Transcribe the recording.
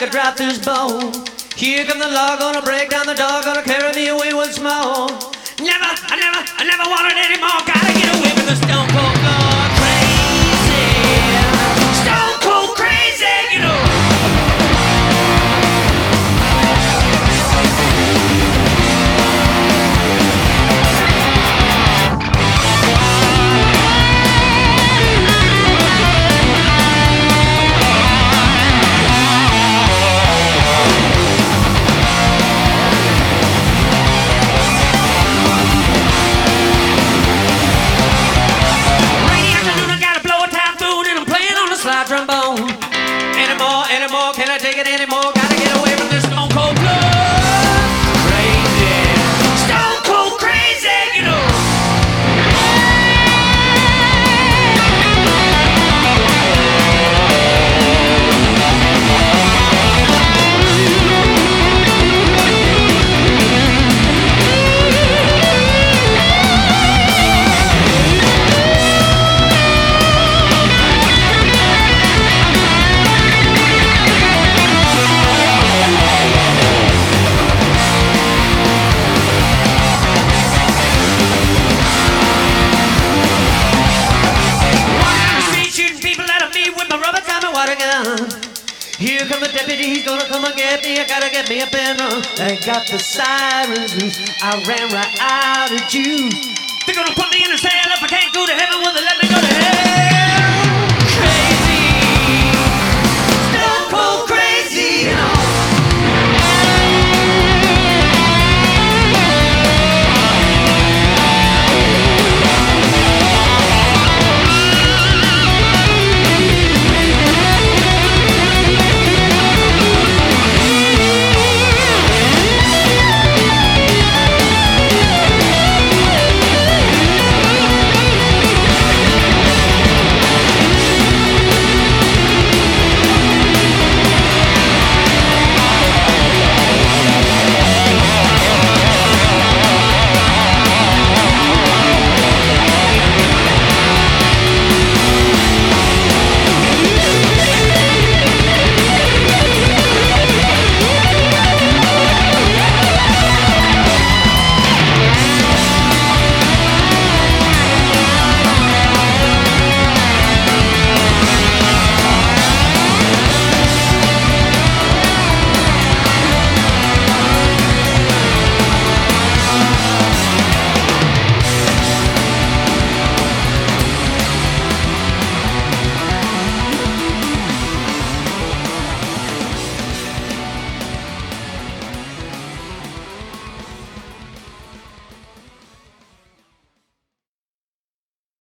could drop this bone. Here come the law, gonna break down the door, gonna carry me away once more. I never wanted any more. Gotta get away from the stone cold blood crazy. Stone cold crazy, you know. Trombone. Anymore, can I take it anymore? Gotta get away from this stone cold blood crazy. Stone cold crazy, you know. Here come the deputy, he's gonna come and get me. I gotta get me a banner. I got the sirens loose. I ran right out of juice. They're gonna put me in a cell if I can't go to heaven. Will they let me go to hell?